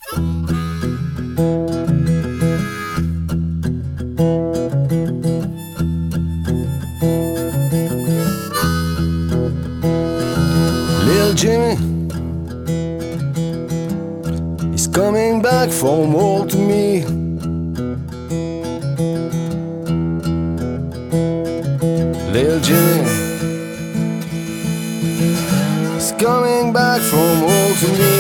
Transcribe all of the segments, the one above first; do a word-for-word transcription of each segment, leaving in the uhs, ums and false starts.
Little Jimmy is coming back from home to me. Little Jimmy is coming back from home to me.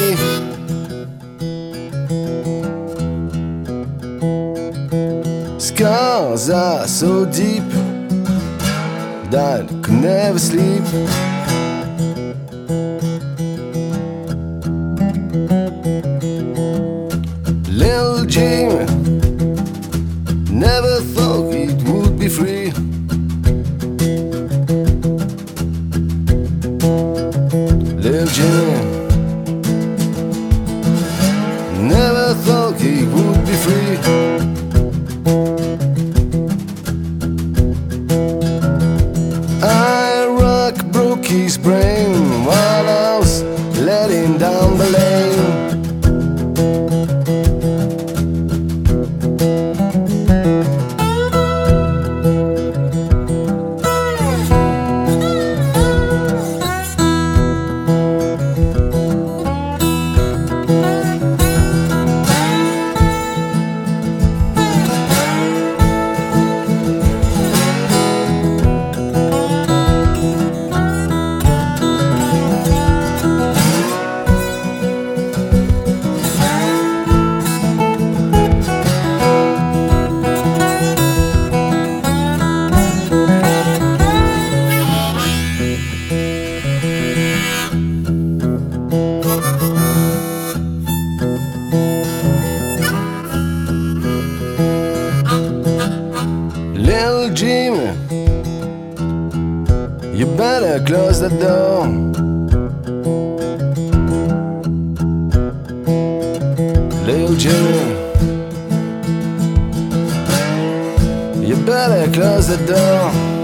Scars are so deep that I could never sleep. Little Jimmy never thought it would be free. Little Jimmy never thought he would be free. I rock broke his brain while I was letting down the lane. Little Jimmy, you better close the door. Little Jimmy, you better close the door.